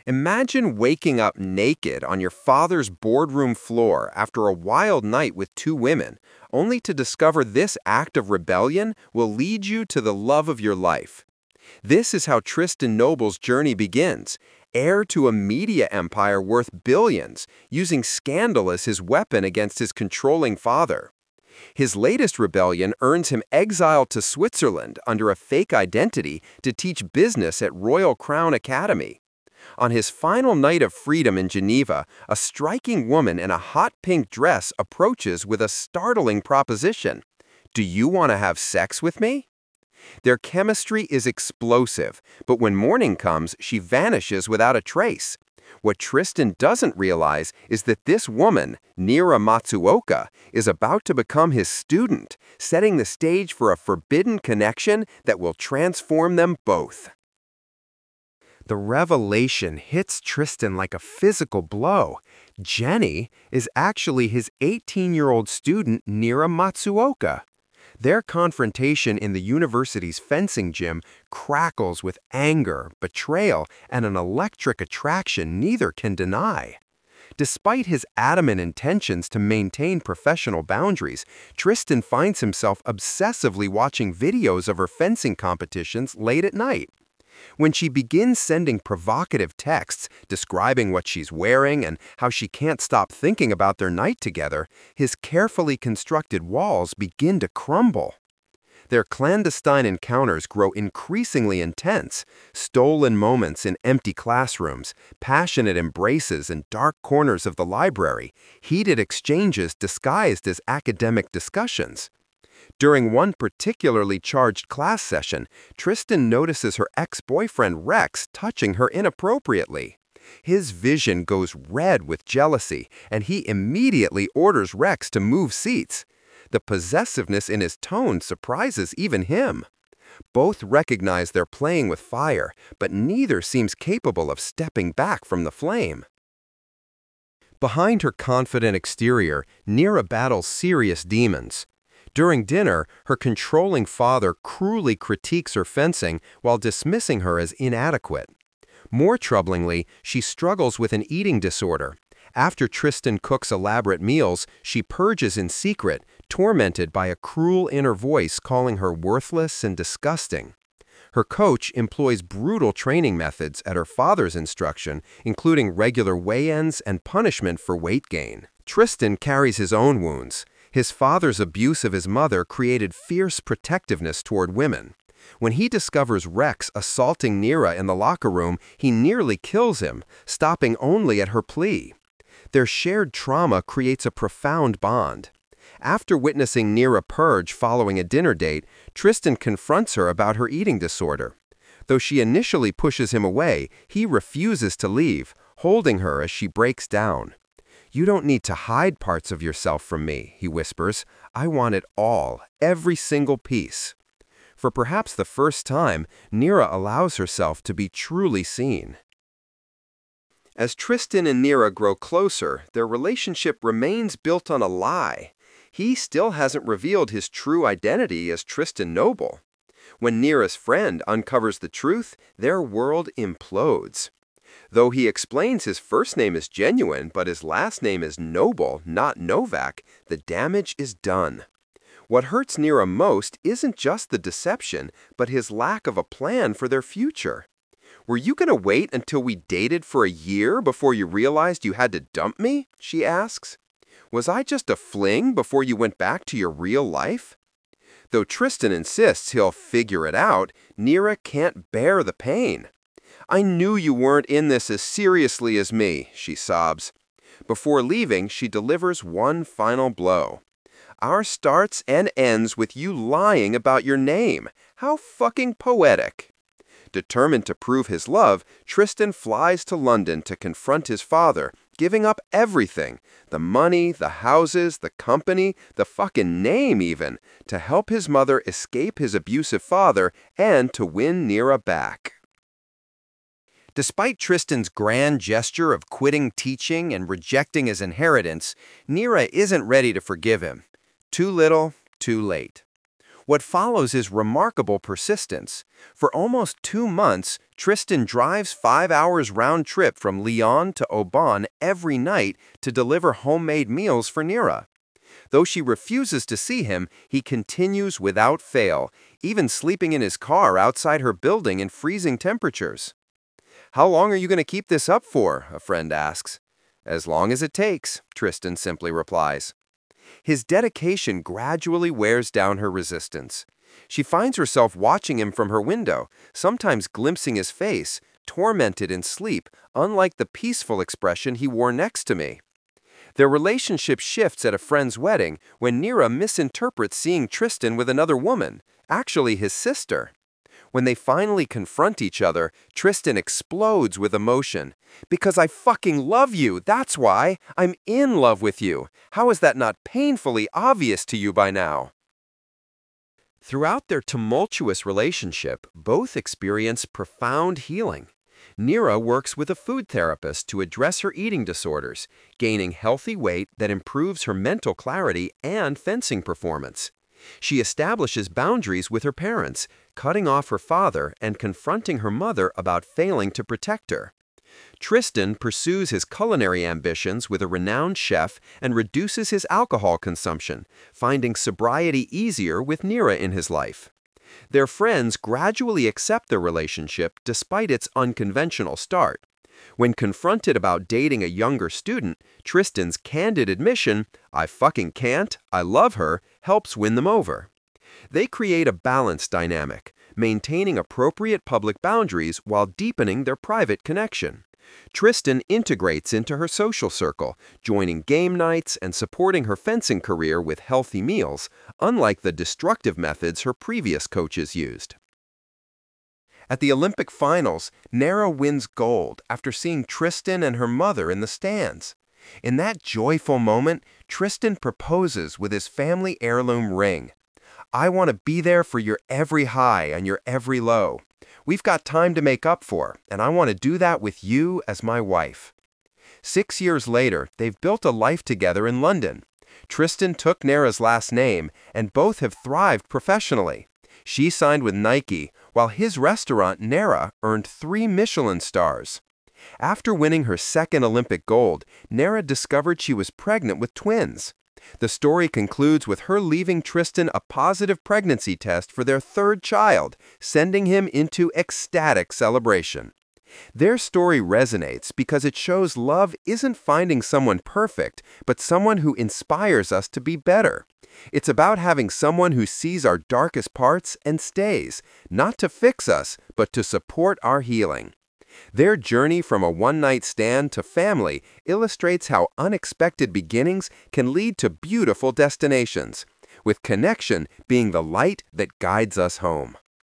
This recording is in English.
Imagine waking up naked on your father's boardroom floor after a wild night with two women, only to discover this act of rebellion will lead you to the love of your life. This is how Tristan Noble's journey begins, heir to a media empire worth billions, using scandal as his weapon against his controlling father. His latest rebellion earns him exile to Switzerland under a fake identity to teach business at Royal Crown Academy. On his final night of freedom in Geneva, a striking woman in a hot pink dress approaches with a startling proposition. "Do you want to have sex with me?" Their chemistry is explosive, but when morning comes, she vanishes without a trace. What Tristan doesn't realize is that this woman, Nira Matsuoka, is about to become his student, setting the stage for a forbidden connection that will transform them both. The revelation hits Tristan like a physical blow. Jenny is actually his 18-year-old student, Nira Matsuoka. Their confrontation in the university's fencing gym crackles with anger, betrayal, and an electric attraction neither can deny. Despite his adamant intentions to maintain professional boundaries, Tristan finds himself obsessively watching videos of her fencing competitions late at night. When she begins sending provocative texts describing what she's wearing and how she can't stop thinking about their night together, his carefully constructed walls begin to crumble. Their clandestine encounters grow increasingly intense, stolen moments in empty classrooms, passionate embraces in dark corners of the library, heated exchanges disguised as academic discussions. During one particularly charged class session, Tristan notices her ex-boyfriend Rex touching her inappropriately. His vision goes red with jealousy, and he immediately orders Rex to move seats. The possessiveness in his tone surprises even him. Both recognize they're playing with fire, but neither seems capable of stepping back from the flame. Behind her confident exterior, Nira battles serious demons. During dinner, her controlling father cruelly critiques her fencing while dismissing her as inadequate. More troublingly, she struggles with an eating disorder. After Tristan cooks elaborate meals, she purges in secret, tormented by a cruel inner voice calling her worthless and disgusting. Her coach employs brutal training methods at her father's instruction, including regular weigh-ins and punishment for weight gain. Tristan carries his own wounds. His father's abuse of his mother created fierce protectiveness toward women. When he discovers Rex assaulting Nira in the locker room, he nearly kills him, stopping only at her plea. Their shared trauma creates a profound bond. After witnessing Nira purge following a dinner date, Tristan confronts her about her eating disorder. Though she initially pushes him away, he refuses to leave, holding her as she breaks down. "You don't need to hide parts of yourself from me," he whispers. "I want it all, every single piece." For perhaps the first time, Nira allows herself to be truly seen. As Tristan and Nira grow closer, their relationship remains built on a lie. He still hasn't revealed his true identity as Tristan Noble. When Nira's friend uncovers the truth, their world implodes. Though he explains his first name is genuine, but his last name is Noble, not Novak, the damage is done. What hurts Nira most isn't just the deception, but his lack of a plan for their future. "Were you going to wait until we dated for a year before you realized you had to dump me?" she asks. "Was I just a fling before you went back to your real life?" Though Tristan insists he'll figure it out, Nira can't bear the pain. "I knew you weren't in this as seriously as me," she sobs. Before leaving, she delivers one final blow. "Our starts and ends with you lying about your name. How fucking poetic." Determined to prove his love, Tristan flies to London to confront his father, giving up everything, the money, the houses, the company, the fucking name even, to help his mother escape his abusive father and to win Nira back. Despite Tristan's grand gesture of quitting teaching and rejecting his inheritance, Nira isn't ready to forgive him. Too little, too late. What follows is remarkable persistence. For almost 2 months, Tristan drives 5 hours round trip from Lyon to Aubonne every night to deliver homemade meals for Nira. Though she refuses to see him, he continues without fail, even sleeping in his car outside her building in freezing temperatures. "How long are you going to keep this up for?" a friend asks. "As long as it takes," Tristan simply replies. His dedication gradually wears down her resistance. She finds herself watching him from her window, sometimes glimpsing his face, tormented in sleep, unlike the peaceful expression he wore next to me. Their relationship shifts at a friend's wedding when Nira misinterprets seeing Tristan with another woman, actually his sister. When they finally confront each other, Tristan explodes with emotion. "Because I fucking love you, that's why! I'm in love with you! How is that not painfully obvious to you by now?" Throughout their tumultuous relationship, both experience profound healing. Nira works with a food therapist to address her eating disorders, gaining healthy weight that improves her mental clarity and fencing performance. She establishes boundaries with her parents, cutting off her father and confronting her mother about failing to protect her. Tristan pursues his culinary ambitions with a renowned chef and reduces his alcohol consumption, finding sobriety easier with Nira in his life. Their friends gradually accept their relationship despite its unconventional start. When confronted about dating a younger student, Tristan's candid admission, "I fucking can't, I love her," helps win them over. They create a balanced dynamic, maintaining appropriate public boundaries while deepening their private connection. Tristan integrates into her social circle, joining game nights and supporting her fencing career with healthy meals, unlike the destructive methods her previous coaches used. At the Olympic finals, Nira wins gold after seeing Tristan and her mother in the stands. In that joyful moment, Tristan proposes with his family heirloom ring. "I want to be there for your every high and your every low. We've got time to make up for, and I want to do that with you as my wife." 6 years later, they've built a life together in London. Tristan took Nira's last name, and both have thrived professionally. She signed with Nike, while his restaurant, Nera, earned 3 Michelin stars. After winning her second Olympic gold, Nera discovered she was pregnant with twins. The story concludes with her leaving Tristan a positive pregnancy test for their third child, sending him into ecstatic celebration. Their story resonates because it shows love isn't finding someone perfect, but someone who inspires us to be better. It's about having someone who sees our darkest parts and stays, not to fix us, but to support our healing. Their journey from a one-night stand to family illustrates how unexpected beginnings can lead to beautiful destinations, with connection being the light that guides us home.